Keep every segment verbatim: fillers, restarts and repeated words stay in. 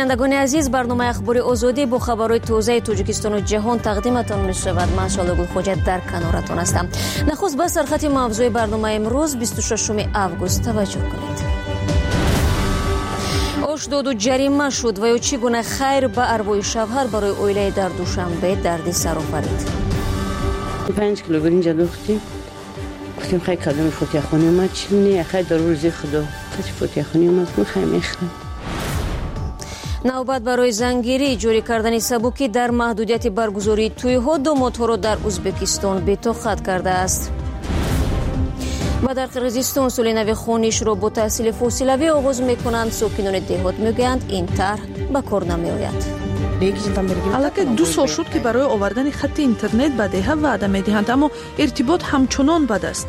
шунавандагони азиз, барномаи ахбори озодӣ бо хабарҳои тозаи Тоҷикистону ҷаҳон тақдиматон мешавад. Ман Шологул Хоҷа дар каноратон ҳастам. Нахуст ба сархати мавзӯи барномаи имрӯз бисту шашуми август таваҷҷӯҳ кунед. ош доду ҷарима шуд ва ё чӣ гуна хайр ба арвои шавҳар барои оилаи дар Душанбе дарди сар офарид. панҷ кило биринҷа дохтем. гуфтем хай кадоми фотиҳахонӣ омад чилни хай дар рӯзи худо качи фотиҳахонӣ омад хай мехрам. навбат барои зангирӣ ҷорӣ кардани сабукӣ дар маҳдудияти баргузории тӯйҳо домодҳоро дар Узбекистон бетоқат кардааст. ва дар Қирғизистон соли нави хонишро бо таҳсили фосилавӣ оғоз мекунанд. сокинони деҳот мегӯянд ин тарҳ ба кор намеояд. аллакай ду сол шуд ки барои овардани хатти интернет ба деҳа ваъда медиҳанд, аммо иртибот ҳамчунон бад аст.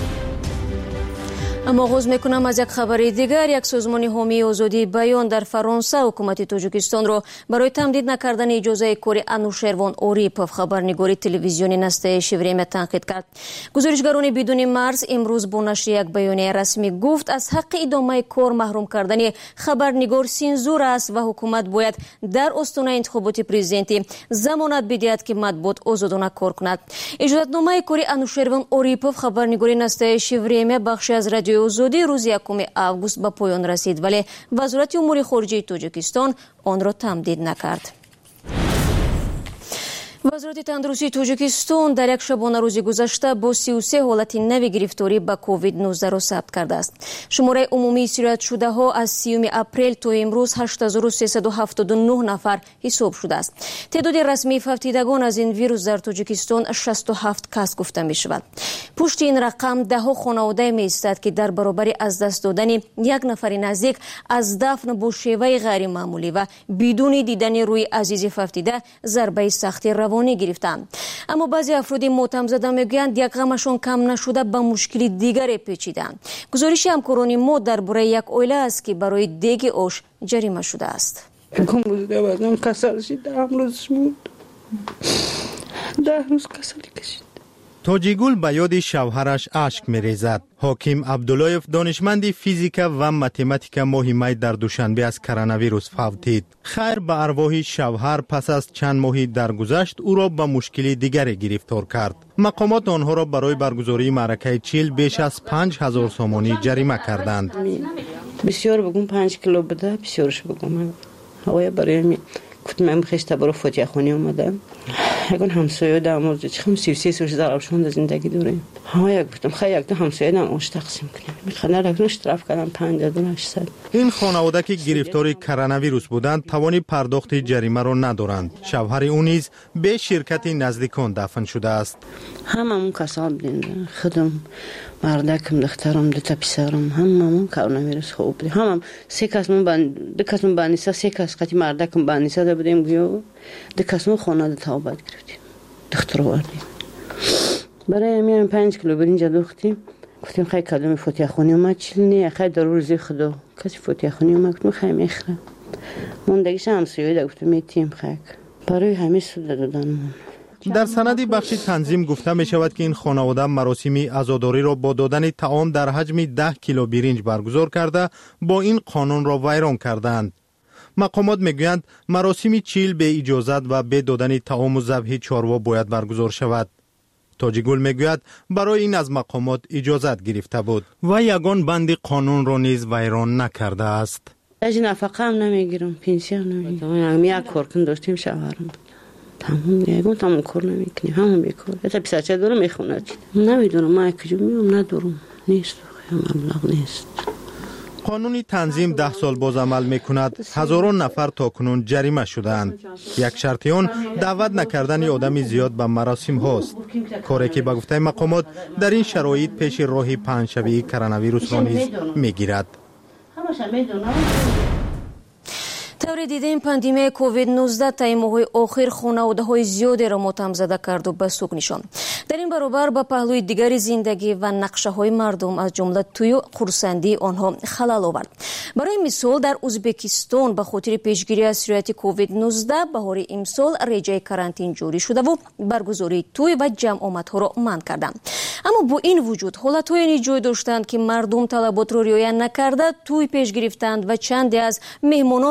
аммо оғоз мекунам аз як хабари дигар. Як созмони ҳомии озодии баён дар Фаронса ҳукумати Тоҷикистонро барои тамдид накардани иҷозаи кори Анушервон Орипов, хабарнигори телевизиони настоящее время, танқид кард. гузоришгарони бидуни марз имрӯз бо нашри як баёнияи расмӣ гуфт, аз ҳаққи идомаи кор маҳрум кардани хабарнигор синзура аст ва ҳукумат бояд дар остонаи интихоботи президентӣ замонат бидиҳад ки матбуот озодона кор кунад. иҷозатномаи кори Анушервон Орипов, хабарнигори настоящее время, бахши аз радио озодӣ рӯзи якуми август ба поён расид, вале вазорати умури хориҷии Тоҷикистон онро тамдид накард. вазорати тандурустии Тоҷикистон дар як шабона рӯзи гузашта бо си ю се ҳолати нави гирифторӣ ба ковид нуздаҳ сабт кардааст. шумораи умумии сироятшудаҳо аз сиюми апрел то имрӯз ҳашт ҳазору сесаду ҳафтоду нӯҳ нафар ҳисоб шудааст. теъдоди расмии фавтидагон аз ин вирус дар Тоҷикистон шасту ҳафт кас гуфта мешавад. пушти ин рақам даҳо хонаводае меистад ки дар баробари аз даст додани як нафари наздик аз дафн бо шеваи ғайримаъмулӣ ва бидуни дидани рӯи азизи фавтида зарбаи сахти равон гирифтанд. аммо баъзе афроди мотамзада мегӯянд як ғамашон кам нашуда ба мушкили дигаре печиданд. гузориши ҳамкорони мо дар бораи як оила аст ки барои деги ош ҷарима шудааст. тоҷигул ба ёди шавҳараш ашк мерезад. ҳоким Абдуллоев, донишманди физика ва математика моҳи май дар Душанбе аз коронавирус фавтид. хайр ба арвоҳи шавҳар пас аз чанд моҳи даргузашт ӯро ба мушкили дигаре гирифтор кард. мақомот онҳоро барои баргузории маъракаи чил беш аз панҷ ҳазор сомонӣ ҷарима карданд. бисёр бугум панҷ кило буда бисёрш бугум ҳавоя барои кутмам хешта баро фотиҳахонӣ омадам. ягон ҳамсоя дамоз чихам си ю се соли заравшонда зиндагӣ дорем. ҳавоя гуфтам хай якдо ҳамсоядам ош тақсим кунем. механар акнун штраф кардам панҷ ҳазору ҳаштсад. ин хонавода ки гирифтори коронавирус буданд тавони пардохти ҷаримаро надоранд. шавҳари ӯ низ бе ширкати наздикон дафн шудааст. ҳамамун касал будем. худам мардакам духтарам дута писарам ҳамамун коронавирус хоб будем. ҳамам се касмун бан ду касмун баниса се кас қати мардакам банисада будем гӯё ду касмун хонада тавбат гирифтем. духтар овардем. барои ҳамин панҷ кило биринҷа дохтем. гуфтем хай кадоми фотиҳахонӣ омад чилни хай дар рӯзи худо качи фотиҳахонӣ омад гуфтем хай мехрам. мондагиша ҳамсояда гуфтем метием хай барои ҳамин суда доданам. дар санади бахши танзим гуфта мешавад ки ин хонавода маросими азодориро бо додани таом дар ҳаҷми даҳ кило биринҷ баргузор карда бо ин қонунро вайрон карданд. мақомот мегӯянд маросими чил бе иҷозат ва бе додани таому забҳи чорво бояд баргузор шавад. тоҷигул мегӯяд барои ин аз мақомот иҷозат гирифта буд ва ягон банди қонунро низ вайрон накардааст. аҷи нафақаам намегирам, пенсияам намегирам. як коркун доштем шавҳарам тамом ягон тамом кор намекунем, ҳамон бекор. ята писарча дорам мехонад. намедонам ман куҷо меом надорам. нест маблағ нест. қонуни танзим даҳ сол боз амал мекунад. ҳазорон нафар токунун ҷарима шудаанд. як шарти он даъват накардани одами зиёд ба маросимҳост. коре ки ба гуфтаи мақомот дар ин шароит пеши роҳи паҳншавии коронавирусро низ мегирад. тавре дидаи пандемияи ковид нуздаҳ таи моҳҳои охир хонаводаҳои зиёдеро мотамзада карду ба суг нишон. дар ин баробар ба паҳлӯи дигари зиндагӣ ва нақшаҳои мардум аз ҷумла тӯю хурсандии онҳо халал овард. барои мисол дар Узбекистон ба хотири пешгирӣ аз сирояти ковид нуздаҳ баҳори имсол реҷаи карантин ҷорӣ шудаву баргузории тӯй ва ҷамъомадҳоро манъ карданд. аммо бо ин вуҷуд ҳолатҳое низ ҷой доштанд ки мардум талаботро риоя накарда тӯй пеш гирифтанд ва чанде аз меҳмононашон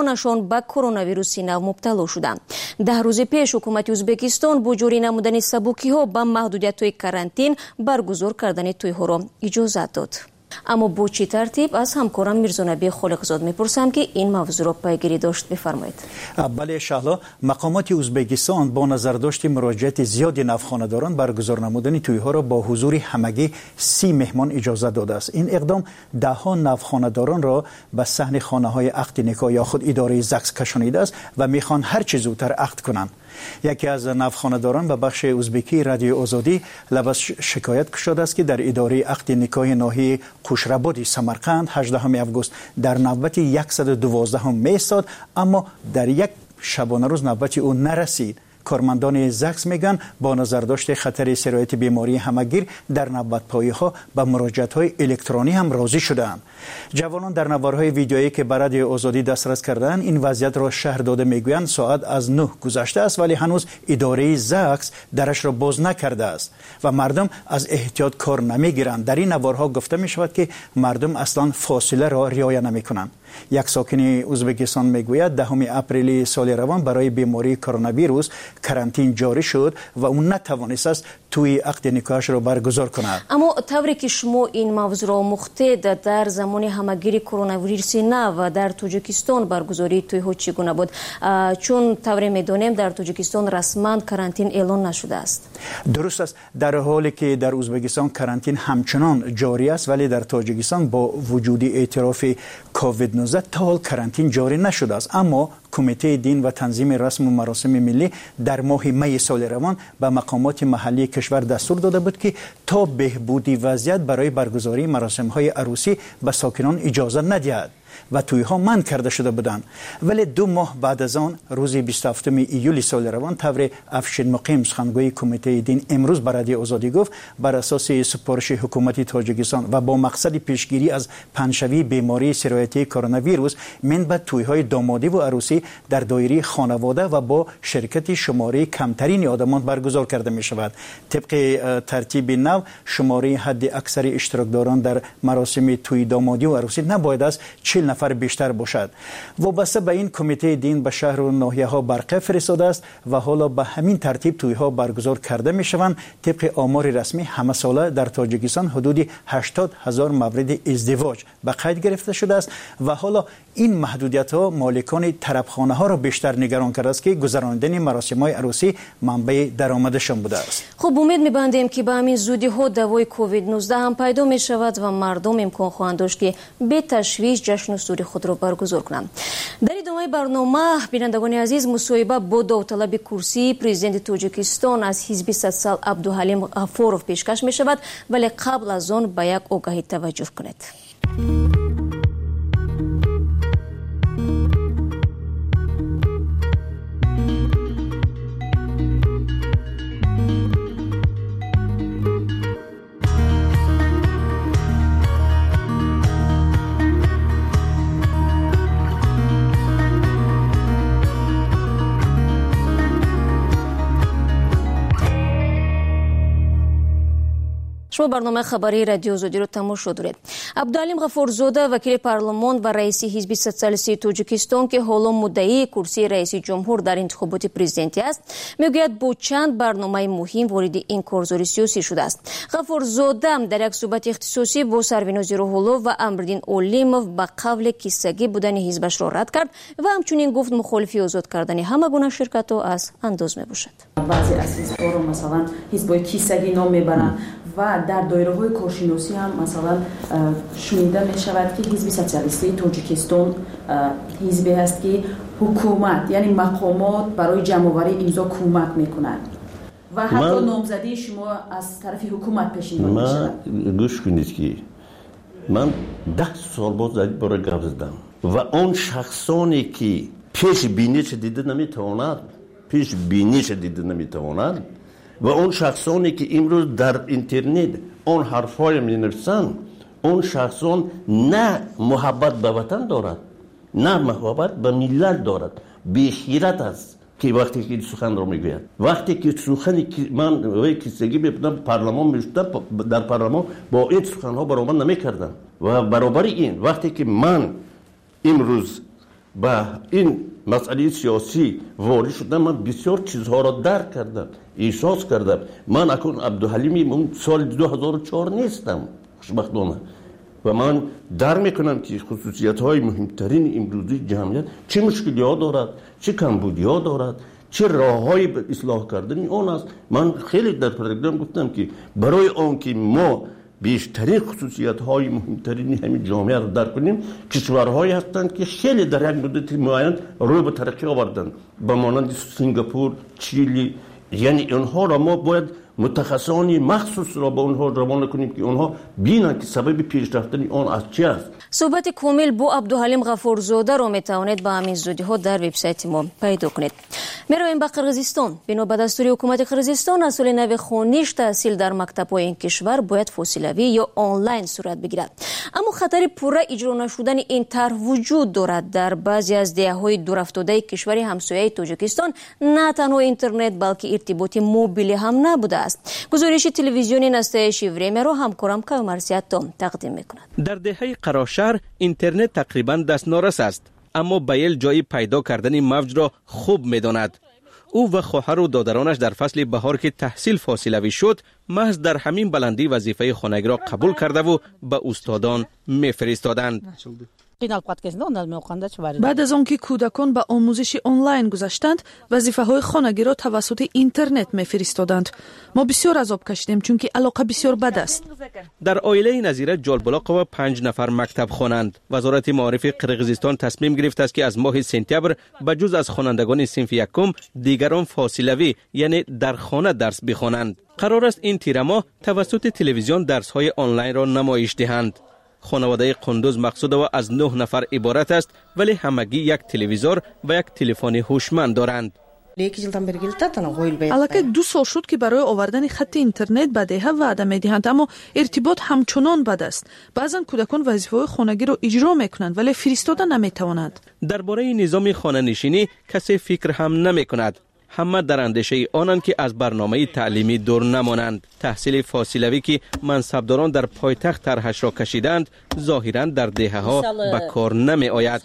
ба коронавируси нав мубтало шуданд. ده روز پیش حکومت ازبکستان با جاری نمودن سبکی‌ها با محدودیت‌های карантин برگزار کردن توی‌ها را اجازه داد. اما با چی ترتیب از همکارم میرزانبی خالقزاد میپرسم که این موضوع را پیگیری داشت. بفرمایید. بله شهلا، مقامات ازبکستان با نظر داشت مراجعت زیاد نوخانه‌داران برگزار نمودن توی‌ها را با حضور همگی سی مهمان اجازه داده است. این اقدام ده ها نوخانه‌داران را به صحن خانه‌های عقد نکاح یا خود اداره زکس کشانیده است و میخوان هر چه زودتر عقد کنند. یکی از نوخانه‌داران به بخش ازبکی رادیو آزادی لباس شکایت شده است که در اداره عقد نکاح ناحیه قشرباد سمرقند هجدهم آگوست در نوبت صد و دوازده می‌ایستاد، اما در یک شبانه روز نوبت او نرسید. کارمندان زکس میگن با نظر داشت خطر سرایت بیماری همگیر در نوبت پایی ها به مراجعت های الکترونی هم راضی شدند. جوانان در نوارهای ویدیویی که به رادیو آزادی دسترس کردند این وضعیت را شهر داده میگویند ساعت از نه گذشته است ولی هنوز اداره زکس درش را باز نکرده است و مردم از احتیاط کار نمیگیرند. در این نوارها گفته می شود که مردم اصلا فاصله را رعایت نمیکنند. یک ساکن ازبکستان میگوید دهم اپریل سال روان برای بیماری کرونا ویروس карантин جاری شد و اون نتوانست است توی عقد نکاحش را برگزار کند. اما طوری که شما این موضوع را مختد در زمان همگیری کرونا ویروس نو در تاجیکستان برگزاری توی ها چگونه بود؟ چون طوری میدونیم در تاجیکستان رسما карантин اعلان نشده است. درست است، در حالی که در ازبکستان карантин همچنان جاری است ولی در تاجیکستان با وجود اعتراف کووید نوزده تا حال карантин جاری نشده است. اما کمیته دین و تنظیم رسم و مراسم ملی در ماه می سال روان به مقامات محلی کشور دستور داده بود که تا بهبودی وضعیت برای برگزاری مراسم های عروسی به ساکنان اجازه ندهد و تویها منع کرده شده بودند. ولی دو ماه بعد از آن روز بیست و هفتم ایول سال روان طور افشین مقیم سخنگوی کمیته دین امروز به رادیو آزادی گفت بر اساس سفارش حکومت تاجیکستان و با مقصد پیشگیری از پنشوی بیماری سرایتی کرونا ویروس من به تویهای دامادی و عروسی در دایره خانواده و با شرکت شماره کمترین آدمان برگزار کرده می شود. طبق ترتیب نو شماره حد اکثر اشتراکداران در مراسم توی دامادی و عروسی نباید از چهل نفر بیشتر باشد. وابسته به این کمیته دین به شهر و ناحیه ها برقه فرستاده است و حالا به همین ترتیب توی ها برگزار کرده می شوند. طبق آمار رسمی همه ساله در تاجیکستان حدود هشتاد هزار مورد ازدواج به قید گرفته شده است و حالا این محدودیت ها مالکان طربخانه ها را بیشتر نگران کرده است که گذراندن مراسم های عروسی منبع درآمدشان بوده است. خب امید می‌بندیم که به همین زودی ها دوای کووید نوزده هم پیدا می شود و مردم امکان خواهند داشت که به تشویش جشن سوری خود را برگزار کنند. در ادامه برنامه بینندگان عزیز مصاحبه با داوطلب کرسی پرزیدنت تاجیکستان از حزب صد سال عبدالحلیم غفورов پیشکش می شود ولی قبل از آن به یک آگهی توجه کنید. شما برنامه خبری رادیو آزادی رو تماشا دارید. عبدالحلیم غفورزاده وکیل پارلمان و رئیس حزب سوسیالیستی تاجیکستان که حالا مدعی کرسی رئیس جمهور در انتخابات پرزیدنتی است میگوید با چند برنامه مهم وارد این کارزار سیاسی شده است. غفورزاده در یک صحبت اختصاصی با سرورنازی روح‌الله و امردین اولیموف به قول کیسگی بودن حزبش را رد کرد و همچنین گفت مخالفی آزاد کردن همه گونه شرکت‌ها از انداز میباشد. بعضی از حزب‌ها رو مثلا حزب کیسگی نام میبرند و در دایره های کارشناسی هم مثلا شنیده می شود که حزب سوسیالیستی تاجیکستان حزبی است که حکومت یعنی مقامات برای جمع‌آوری امضا کمک میکنند و حتی نامزدی شما از طرف حکومت پیشنهاد می شود. من گوش کنید که من ده سال بود برای گپ زدم و اون شخصانی که پیش بینیش دیده نمیتواند پیش بینیش دیده نمیتواند و اون شخصانی که امروز در اینترنت اون حرفای می نویسند اون شخصان نه محبت به وطن دارد نه محبت به ملت دارد، بی‌غیرت است که وقتی که سخن رو میگوید. وقتی که سخنی که من وی کیسگی میبودم پارلمان میشدم در پارلمان با این سخن ها برابر نمیکردم و برابر این وقتی که من امروز با این مسئله سیاسی وارد شدم، من بسیار چیزها را درک کردم، احساس کردم. من اکنون عبدالحلیمی اون سال دو هزار و چهار نیستم خوشبختانه، و من در میکنم که خصوصیت های مهمترین امروزی جمعیت چه مشکلی ها دارد، چه کمبودی ها دارد، چه راه های به اصلاح کردن اون است. من خیلی در پروگرام گفتم که برای آن که ما بیشترین خصوصیت های مهمترین همین جامعه رو درک کنیم، کشورهایی هستند که خیلی در یک مدت معین روی به ترقی آوردن، به مانند سنگاپور، چیلی. یعنی اونها را ما باید متخصصانی مخصوص را به اونها روانه کنیم که اونها بینن که سبب پیشرفتن آن از چی است. صحبت کامل با عبدالحلیم غفورزاده را میتوانید با همین زودی ها در وبسایت ما پیدا کنید. میرویم به قرقیزستان. بنا به دستور حکومت قرقیزستان از سال نو خوانش تحصیل در مکتب‌های این کشور باید فاصله‌ای یا آنلاین صورت بگیرد. اما خطر پوره اجرا نشدن این طرح وجود دارد. در بعضی از دهه‌های دورافتاده کشور همسایه تاجیکستان نه تنها اینترنت بلکه ارتباط موبیل هم نبوده است. گزارش تلویزیونی نستایشی وریم را همکارم کامرسیت تام تقدیم می‌کند. در دهه قراشهر اینترنت تقریباً دستنارس است، اما بیل جای پیدا کردن موج را خوب می‌داند. او و خواهر و دادرانش در فصل بهار که تحصیل فاصله‌ای شد، محض در همین بلندی وظیفه خانگی را قبول کرده و به استادان می‌فرستادند. بعد از آنکه کودکان به آموزش آنلاین گذاشتند، وظیفه‌های خانگی را توسط اینترنت می‌فرستادند. ما بسیار عذاب کشیدیم چون که علاقه بسیار بد است. در عائله نظیره جالبلاقова پنج نفر مکتب خوانند. وزارت معارف قرقیزستان تصمیم گرفته است که از ماه سپتامبر به جز از خوانندگان صنف یکم دیگران فاصله‌ای یعنی در خانه درس بخوانند. قرار است این تیر ماه توسط تلویزیون درس‌های آنلاین را نمایش دهند. خانواده قندوز مقصود و از نه نفر عبارت است، ولی همگی یک تلویزور و یک تلفن هوشمند دارند. البته دو سال شد که برای آوردن خط اینترنت به دهه وعده می‌دهند، اما ارتباط همچنان بد است. بعضا کودکان وظیفه‌های خانگی را اجرا می‌کنند ولی فرستاده نمی‌توانند. درباره نظام خانه نشینی کسی فکر هم نمی‌کند. همه در اندیشه آنند که از برنامه تعلیمی دور نمانند. تحصیل فاصله‌ای که منصبداران در پایتخت طرحش را کشیدند، ظاهراً در دهه‌ها به کار نمی آید.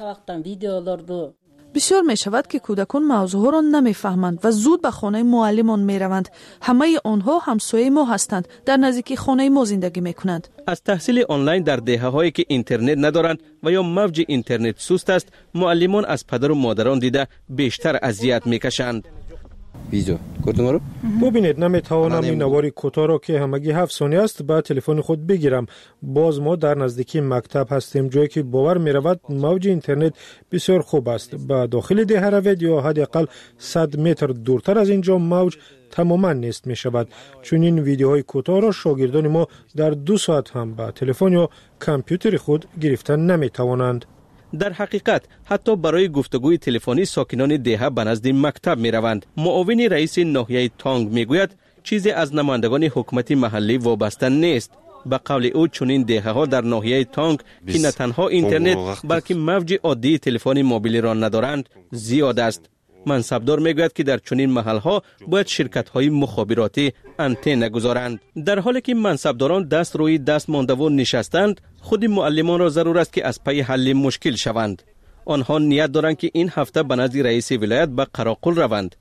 بسیار می شود که کودکان موضوع را نمی فهمند و زود به خانه معلمان می روند. همه آنها همسایه ما هستند، در نزدیکی خانه ما زندگی می کنند. از تحصیل آنلاین در دهه‌هایی که اینترنت ندارند و یا موج اینترنت سست است، معلمان از پدر و مادران دیده بیشتر اذیت می کشند. ویزو کدوم رو ببینید، نمیتوانم این نواری کوتاه را که همگی هفت ثانیه است با تلفن خود بگیرم. باز ما در نزدیکی مکتب هستیم، جایی که باور می رود موج اینترنت بسیار خوب است. با داخل ده روید یا حداقل صد متر دورتر از اینجا موج تماما نیست می شود. چون این ویدیوهای کوتاه را شاگردان ما در دو ساعت هم با تلفن یا کامپیوتر خود گرفتن نمی توانند. در حقیقت حتی برای گفتگوی تلفنی ساکنان دهه به نزد مکتب می روند. معاون رئیس ناحیه تانگ می گوید چیزی از نمایندگان حکومت محلی وابسته نیست. به قول او چنین دهه ها در ناحیه تانگ که نه تنها اینترنت بلکه موج عادی تلفن موبیل را ندارند زیاد است. منصبدار میگوید که در چنین محل‌ها باید شرکت‌های مخابراتی آنتن گذارند. در حالی که منصبداران دست روی دست مانده و نشستند، خود معلمان را ضرور است که از پی حل مشکل شوند. آنها نیت دارند که این هفته به نزد رئیس ولایت به قراقل روند.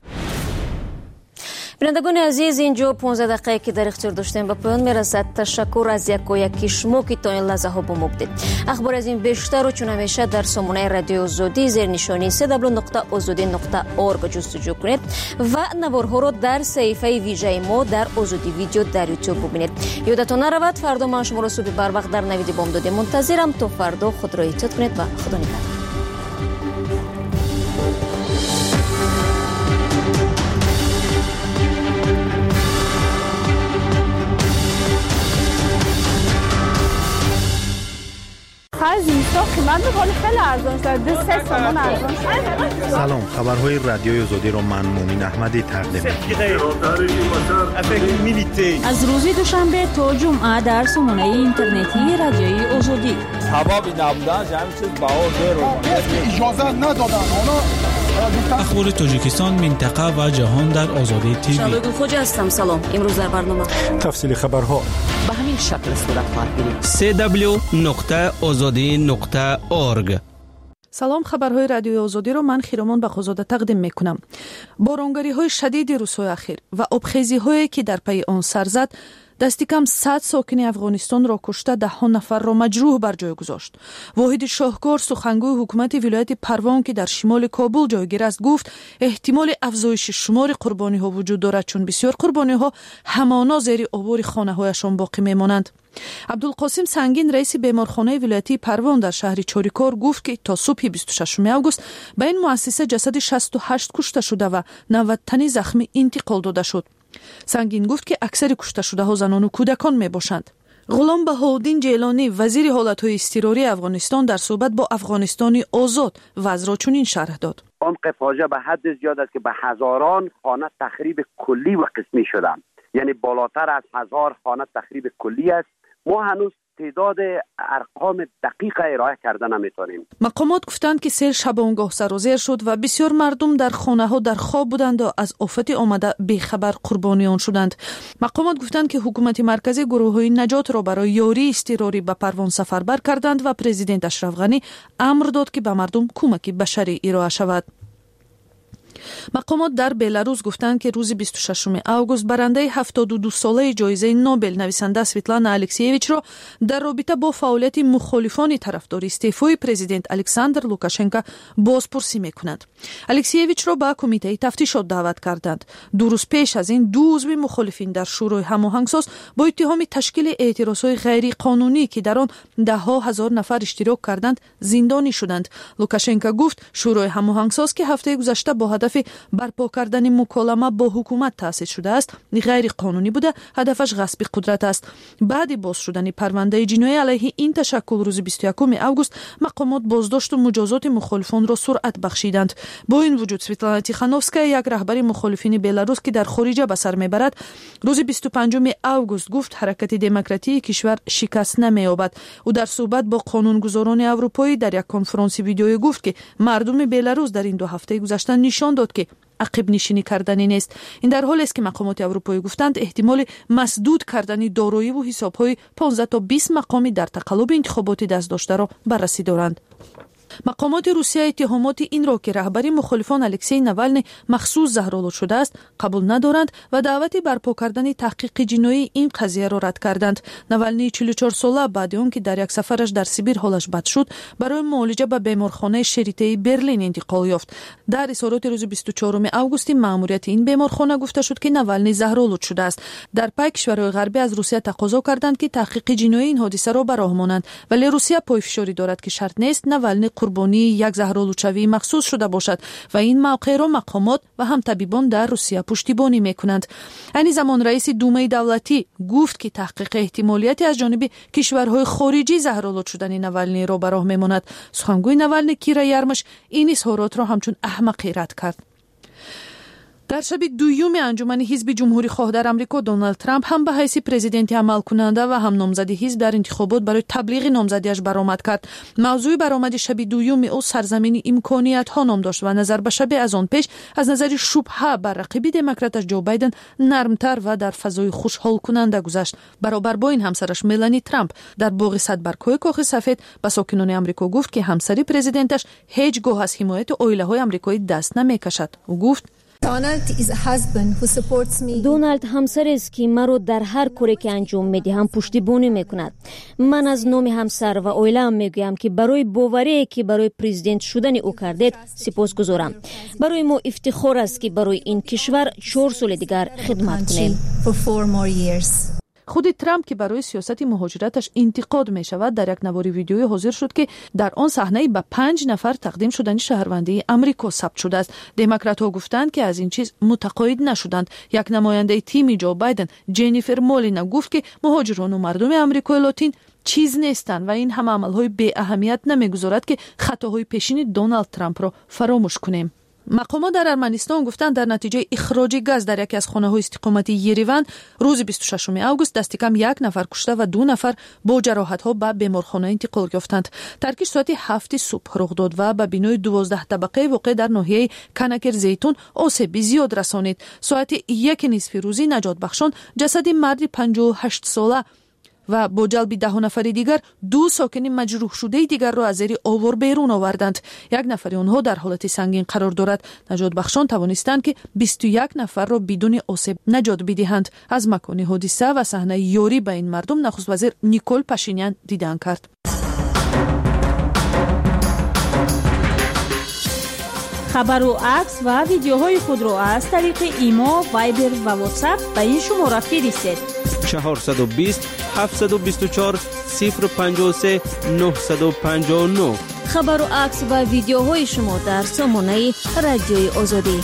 بینندگان عزیز، اینجا پانزده دقیقه که در اختیار داشتیم به پایان میرسد. تشکر از یک و یکی شما که تا این لحظه ها با ما بودید. اخبار از این بیشتر و چون همیشه در سامانه رادیو آزادی زیر نشانی دبلیو نقطه آزادی نقطه اورگ جستجو کنید و نوارها را در صفحه ویژه ما در آزادی ویدیو در یوتیوب ببینید. یادتان نرود فردا من شما را صبح بر وقت در نوید بامداد منتظرم. تا فردا خود را احتیاط کنید و خدا نگهدار. از اینستا قیمت می‌کنه خیلی ارزان شده، دو سه تومن ارزان شده. سلام، خبرهای رادیوی آزادی را من مومن احمدی تقدیم می‌کنم. از روز دوشنبه تا جمعه در سامانه اینترنتی رادیوی آزادی. ثوابی نبودن همین چیز بها زیرو اجازه ندادن. حالا اخبار تاجیکستان، منطقه و جهان در آزادی تیوی. شبگون خوجا هستم. سلام. امروز در برنامه تفصیل خبرها به همین شکل صورت خواهد گرفت. دبلیو دبلیو دبلیو نقطه آزادی نقطه اورگ салом, хабарҳои радиои озодиро ман хиромон бахозода тақдим мекунам. боронгариҳои шадиди рӯзҳои ахир ва обхезиҳое ки дар пайи он сар зад дасти кам сад сокини Афғонистонро кушта, даҳҳо нафарро маҷрӯҳ бар ҷой гузошт. воҳиди шоҳкор, сухангӯи ҳукумати вилояти Парвон ки дар шимоли Кобул ҷойгир аст, гуфт эҳтимоли афзоиши шумори қурбониҳо вуҷуд дорад, чун бисёр қурбониҳо ҳамона зери обори хонаҳояшон боқӣ мемонанд. Абдулқосим Сангин, раиси беморхонаи вилоятии Парвон дар шаҳри Чорикор, гуфт ки то субҳи бисту шашуми август ба ин муассиса ҷасади шасту ҳашт кушта шуда ва навад тани захмӣ интиқол дода шуд. Сангин гуфт ки аксари кушташудаҳо занону кӯдакон мебошанд. ғулом Баҳоуддин Ҷелонӣ, вазири ҳолатҳои изтирории Афғонистон, дар суҳбат бо Афғонистони озод вазъро чунин шарҳ дод. عمق فاجعه به حد زیاد است که به هزاران خانه تخریب کلی و قسمی شدند. یعنی بالاتر از هزار خانه تخریب کلی است. ما هنوز تعداد ارقام دقیق ارائه کرده نمیتونیم. مقامات گفتند که سیل شبانگاه سرازیر شد و بسیار مردم در خانه ها در خواب بودند و از آفت آمده بیخبر قربانیان شدند. مقامات گفتند که حکومت مرکزی گروه های نجات را برای یاری اضطراری به پروان سفربر کردند و پرزیدنت اشرف غنی امر داد که به مردم کمک بشری ارائه شود. مقامات در بلاروس گفتند که روز بیست و ششم آگوست برنده هفتاد و دو ساله جایزه نوبل نویسنده سویتلانا الکسیویچ را در رابطه با فعالیت مخالفان طرفدار استعفای پرزیدنت الکساندر لوکاشنکو بازپرسی میکنند. الکسیویچ را به کمیته تفتیشات دعوت کردند. دو روز پیش از این دو عضو مخالفین در شورای هماهنگساز با اتهام تشکیل اعتراضهای غیر قانونی که در آن ده ها هزار نفر اشتراک کردند زندانی شدند. لوکاشنکو گفت شورای هماهنگساز که هفته گذشته با هدف برپا کردن مکالمه با حکومت تأسیس شده است غیر قانونی بوده، هدفش غصب قدرت است. بعد باز شدن پرونده جنایی علیه این تشکل روز بیست و یکم آگوست مقامات بازداشت و مجازات مخالفان را سرعت بخشیدند. با این وجود سویتلانا تیخانوفسکایا، یک رهبر مخالفین بلاروس که در خارج به سر میبرد، روز بیست و پنجم آگوست گفت حرکت دموکراتی کشور شکست نمییابد. او در صحبت با قانونگذاران اروپایی در یک کنفرانس ویدیویی گفت که مردم بلاروس در این دو هفته گذشته نشان داد که عقب نشینی کردنی نیست. این در حالی است که مقامات اروپایی گفتند احتمال مسدود کردن دارایی و حساب‌های پانزده تا بیست مقامی در تقلب انتخابات دست داشته را بررسی دارند. مقامات روسیه اتهامات این را که رهبر مخالفان الکسی نوالنی مخصوص زهرآلود شده است قبول ندارند و دعوت برپا کردن تحقیق جنایی این قضیه را رد کردند. نوالنی چهل و چهار ساله بعد از آنکه در یک سفرش در سیبیر حالش بد شد برای معالجه به بیمارخانه شریته برلین انتقال یافت. در اظهارات روز بیست و چهارم آگوست مأموریت این بیمارخانه گفته شد که نوالنی زهرآلود شده است. در پی کشورهای غربی از روسیه تقاضا کردند که تحقیق جنایی این حادثه را به راه مانند، ولی روسیه پایفشاری دارد که شرط نیست نوالنی قربانی یک زهرآلودشوی مخصوص شده باشد و این موقع را مقامات و هم طبیبان در روسیه پشتیبانی میکنند. این زمان رئیس دومه دولتی گفت که تحقیق احتمالیتی از جانب کشورهای خارجی زهرآلود شدن نوالنی را به راه میماند. سخنگوی نوالنی کیرا یارمش این اظهارات را همچون احمقی رد کرد. در شب دوم انجمن حزب جمهوری خواه در آمریکا دونالد ترامپ هم به حیث پرزیدنتی عمل کننده و هم نامزد حزب در انتخابات برای تبلیغ نامزدیش برآمد کرد. موضوع برآمد شب دوم او سرزمین امکانیت ها نام داشت و نظر به شب از آن پیش از نظر شبهه بر رقیب دموکراتش جو بایدن نرمتر و در فضای خوشحال کننده گذشت. برابر با این همسرش ملانی ترامپ در باغ صدبرگ‌های کاخ سفید به ساکنان آمریکا گفت که همسری پرزیدنتش هیچگاه از حمایت عائله‌های آمریکایی دست نمی‌کشد. او گفت دونالد همسری است که مرا در هر کاری که انجام میدهم پشتیبانی میکند. من از نام همسر و عائله‌ام میگویم که برای باوری که برای پرزیدنت شدن او کردید سپاسگزارم. برای ما افتخار است که برای این کشور چهار سال دیگر خدمت کنیم. خود ترامپ که برای سیاست مهاجرتش انتقاد می شود در یک نواری ویدیویی حاضر شد که در آن صحنه به پنج نفر تقدیم شدن شهروندی آمریکا ثبت شده است. دموکرات ها گفتند که از این چیز متقاعد نشدند. یک نماینده تیم جو بایدن جنیفر مولینا گفت که مهاجران و مردم آمریکای لاتین چیز نیستند و این همه عملهای بی اهمیت نمیگذارد که خطاهای پیشین دونالد ترامپ را فراموش کنیم. مقامات در ارمنستان گفتند در نتیجه اخراج گاز در یکی از خانه‌های استقامتی یریون روز بیست و ششم آگوست دست کم یک نفر کشته و دو نفر با جراحت‌ها به بیمارخانه انتقال یافتند. ترکیش ساعت هفت صبح رخ داد و به بینای دوازده طبقه واقع در ناحیه کنکر زیتون آسیب زیاد رسانید. ساعت یک نصف روزی نجات بخشان جسد مرد پنجاه و هشت ساله و با جلب ده نفر دیگر دو ساکن مجروح شده دیگر را از زیر آوار بیرون آوردند. یک نفر آنها در حالت سنگین قرار دارد. نجات بخشان توانستند که بیست و یک نفر را بدون آسیب نجات بدهند. از مکان حادثه و صحنه یاری به این مردم نخست وزیر نیکول پاشینیان دیدن کرد. خبر و عکس و ویدیوهای خود را از طریق ایما، وایبر و واتساپ به این شماره فرستید. چهارصد و بیست هفتصد و بیست و چهار صفر پنجاه و سه نهصد و پنجاه و نه. خبر و عکس و ویدیوهای شما در سامانه رادیوی آزادی.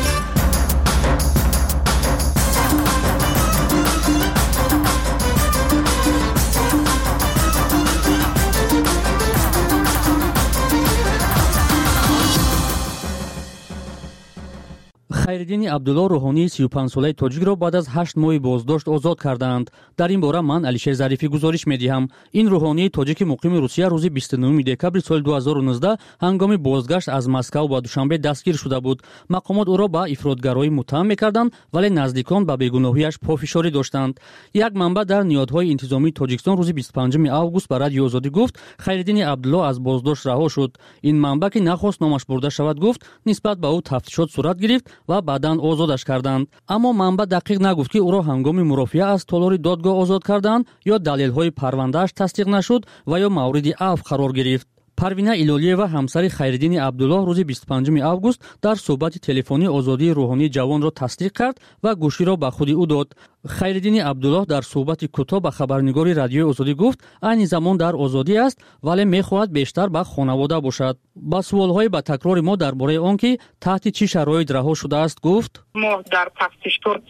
خیردین عبدالله روحانی سی و پنج ساله تاجیک را بعد از هشت ماه بازداشت آزاد کردند. در این باره من علیشیر ظریفی گزارش می‌دهم. این روحانی تاجیک مقیم روسیه روز بیست و نه دکبر سال دو هزار و نوزده هنگام بازگشت از مسکو با دوشنبه دستگیر شده بود. مقامات او را به افراطگرایی متهم می‌کردند ولی نزدیکان به بیگناهیش پافشاری داشتند. یک منبع در نهادهای انتظامی تاجیکستان روز بیست و پنجم آگوست به رادیو آزادی گفت خیردین عبدالله از بازداشت رها شد. این منبع که نخواست نامش برده شود گفت نسبت به او تفتیشات صورت گرفت و بعداً آزادش کردند. اما منبع دقیق نگفت که او را هنگام مرافعه از تالار دادگاه آزاد کردند یا دلیل‌های پرونده‌اش تصدیق نشد و یا مورد عفو قرار گرفت. پروینه ایلالیeva همسر خیردین عبدالله روز بیست و پنجم آگوست در صحبت تلفنی آزادی روحانی جوان را تصدیق کرد و گوشی را به خود او داد. خیردین عبدالله در صحبت کوتاه به خبرنگار رادیو آزادی گفت این زمان در آزادی است ولی می‌خواهد بیشتر به خانواده باشد. با سوال‌های به تکرار ما درباره آنکه تحت چه شرایط رها شده است گفت ما در تفتیشات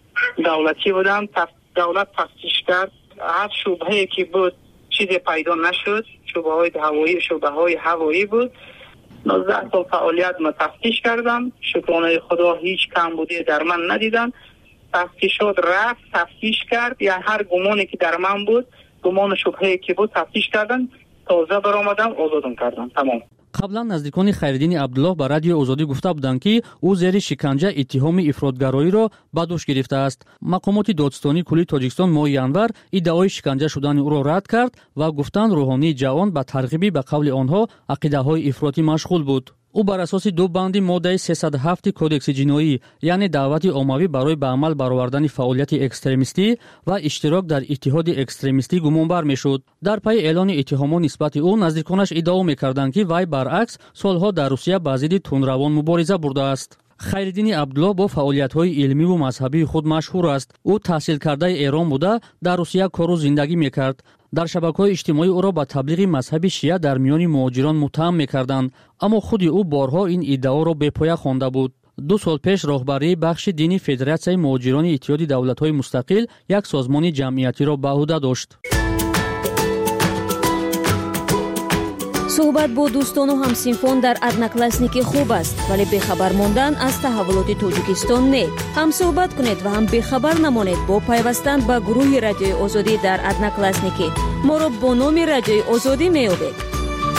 دولتی بودم، دولت تفتیش کرد، هر شبهه‌ای که بود چیزی پیدا نشد، شبهه‌های هوایی شبهه‌های هوایی بود. نوزده سال فعالیت ما تفتیش کردم، شکرانه خدا هیچ کمبودی در من ندیدم. تفتیشات رفت تفتیش کرد، یا هر گمانی که در من بود، گمان شبهه‌ای که بود تفتیش کردن، تازه برآمدم آزادم کردم. تمام. قبلا نزدیکان خیردین عبدالله به رادیو آزادی گفته بودند که او زیر شکنجه اتهام افراطگرایی را به دوش گرفته است. مقامات دادستانی کلی تاجیکستان ماه ینور ادعای شکنجه شدن او را رد کرد و گفتند روحانی جوان به ترغیب به قول آنها عقیده‌های افراطی مشغول بود. او بر اساس دو بند ماده سیصد و هفت کودکس جنایی یعنی دعوت عمومی برای به عمل برآوردن فعالیت اکستریمیستی و اشتراک در اتحاد اکستریمیستی گمانبر میشد. در پی اعلان اتهامات نسبت او نزدیکانش ادعا میکردند که وی برعکس سالها در روسیه با ضد تندروان مبارزه برده است. خیردین عبدالله با فعالیت‌های علمی و مذهبی خود مشهور است. او تحصیل کرده ایران بوده در روسیه کار و زندگی میکرد. در شبکه‌های اجتماعی او را با تبلیغ مذهب شیعه در میان مهاجران متهم می‌کردند، اما خود او بارها این ادعا را بی‌پایه خوانده بود. دو سال پیش راهبری بخش دینی فدراسیون مهاجران اتحاد دولت‌های مستقل یک سازمان جمعیتی را به عهده داشت. صحبت با دوستان و همسینفان در ادناکلاسنیکی خوب است، ولی بخبر ماندن از تحولات تاجیکستان نه. هم صحبت کنید و هم بخبر نمانید با پیوستن به گروه رادیوی آزادی در ادناکلاسنیکی. ما را با نام رادیوی آزادی می‌یابید.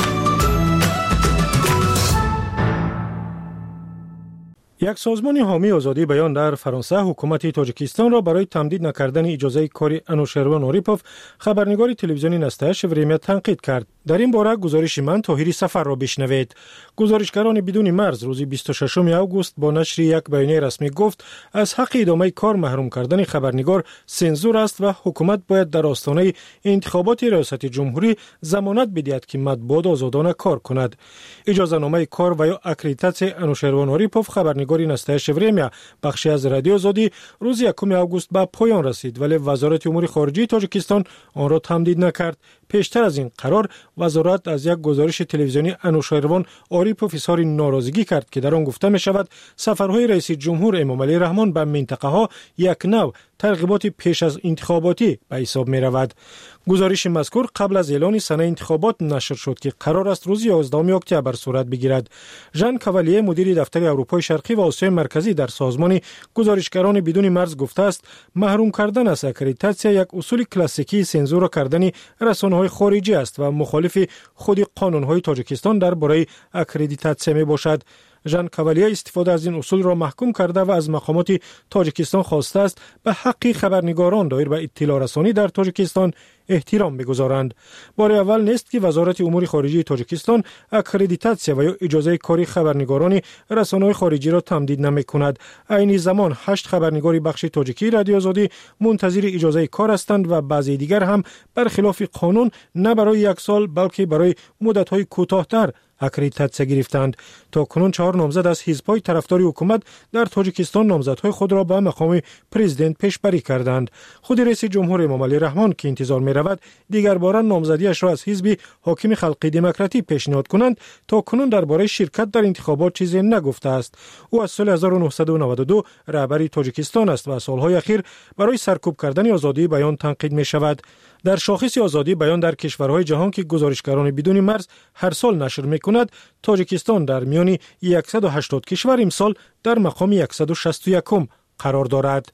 یک سازمان حامی آزادی بیان در فرانسه حکومت تاجیکستان را برای تمدید نکردن اجازه کار انوشروان اوریپوف خبرنگار تلویزیونی نستایش وریمیا تنقید کرد. در این باره گزارش من طاهری سفر را بشنوید. گزارشگران بدون مرز روز بیست و ششم آگوست با نشر یک بیانیه رسمی گفت از حق ادامه کار محروم کردن خبرنگار سنزور است و حکومت باید در آستانه انتخابات ریاست جمهوری ضمانت بدهد که مطبوعات آزادانه کار کند. اجازه نامه کار و یا اکریدیتاسیون انوشروان اوریپوف خبرنگار نستایش وریمیا بخشی از رادیو آزادی روز یکم آگوست به پایان رسید، ولی وزارت امور خارجه تاجیکستان آن را تمدید نکرد. پیشتر از این قرار وزارت از یک گزارش تلویزیونی انوشروان اوریپوف اظهار ناراضگی کرد که در آن گفته می شود سفرهای رئیس جمهور امامعلی رحمان به منطقه ها یک نوع ترغیبات پیش از انتخاباتی به حساب می رود. گزارش مذکور قبل از اعلان سنه انتخابات نشر شد که قرار است روز یازدهم اکتبر صورت بگیرد. ژان کاوالیه مدیر دفتر اروپای شرقی و آسیای مرکزی در سازمان گزارشگران بدون مرز گفته است محروم کردن از اکریدیتاسیون یک اصول کلاسیکی سانسور کردن رسانه‌های خارجی است و مخالف خود قانون‌های تاجیکستان درباره اکریدیتاسیون می باشد. ژان کاولیا استفاده از این اصول را محکوم کرده و از مقامات تاجیکستان خواسته است به حق خبرنگاران دایر به اطلاع رسانی در تاجیکستان احترام بگذارند. بار اول نیست که وزارت امور خارجه تاجیکستان اکریدیتاسیا و یا اجازه کاری خبرنگاران رسانه‌های خارجی را تمدید نمی‌کند. عین زمان هشت خبرنگار بخش تاجیکی رادیو آزادی منتظر اجازه کار هستند و بعضی دیگر هم برخلاف قانون نه برای یک سال بلکه برای مدت‌های کوتاه‌تر اکریدیتاسیا گرفتند. تا کنون چهار نامزد از حزب‌های طرفدار حکومت در تاجیکستان نامزدهای خود را به مقام پرزیدنت پیشبری کردند. خود رئیس جمهور امام علی رحمان که انتظار می‌رود دیگر بار نامزدیش را از حزب حاکم خلقی دموکراتی پیشنهاد کنند، تا کنون درباره شرکت در انتخابات چیزی نگفته است. او از سال هزار و نهصد و نود و دو رهبر تاجیکستان است و سالهای اخیر برای سرکوب کردن آزادی بیان تنقید می‌شود. در شاخص آزادی بیان در کشورهای جهان که گزارشگران بدون مرز هر سال نشر می‌کند، تاجیکستان در میان صد و هشتاد کشور امسال در مقام صد و شصت و یک قرار دارد.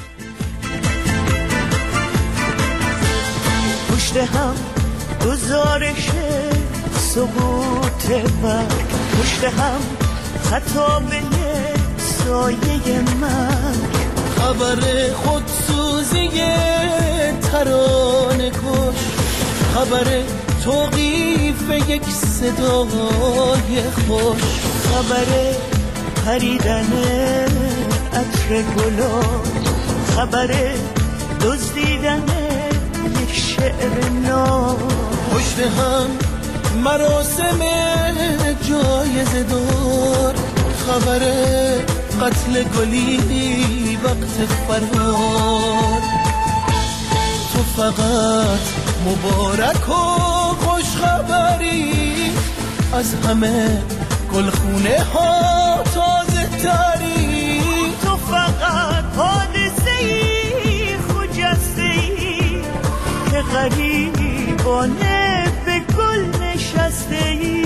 پشت هم گزارش سقوط و پشت هم خطابه سایه من، خبر خودسوزی ترانه کش، خبر توقیف یک صدای خوش، خبر پریدن عطر گلاب، خبر دزدیدن یک شعر نو، پشت هم مراسم جایزه دار، خبر قتل گلی وقت فرار. تو فقط مبارک و خوش خبری، از همه گلخونه ها تازه تری. تو فقط حادثه ای خجسته ای که غریبانه به گل نشسته ای.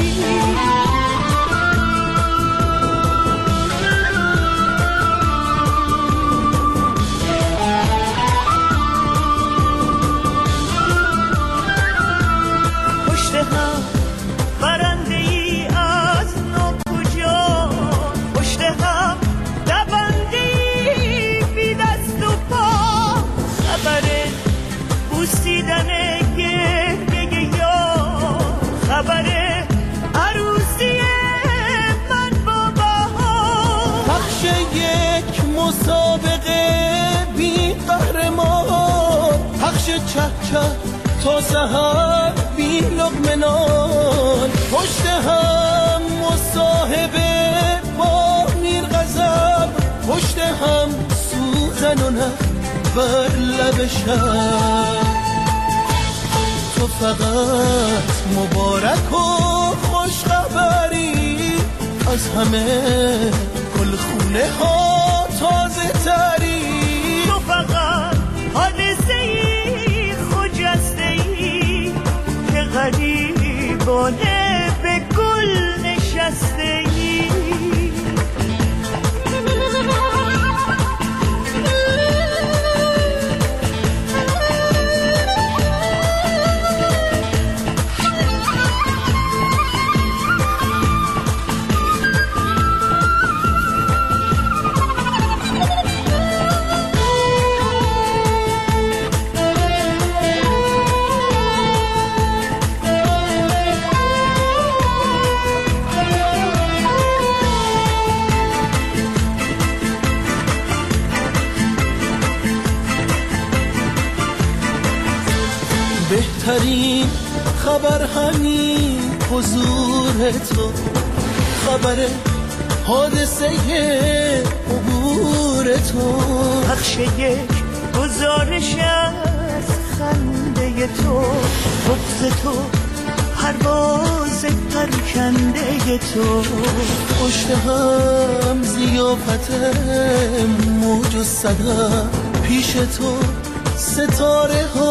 برنده ای از ناکجا، پشت هم دونده ای بی دست و پا، خبر بوسیدن گریه یا خبر عروسی من با بها، پخش یک مسابقه بی قهرمان، پخش چه چه تا سحر بی لقمه نان، پشت هم مصاحبه با میر غضب، پشت هم سوزن و نخ بر لب شب. تو فقط مبارک و خوش خبری، از همه گلخونه ها تازه تری. تو فقط حادثه ای خجسته ای که غریبانه به گل نشسته ای. بهترین خبر همین حضور تو، خبر حادثه عبور تو، پخش یک گزارش از خنده تو، بغض تو پرواز پرکنده تو، پشت هم ضیافت موج و صدا، پیش تو ستاره ها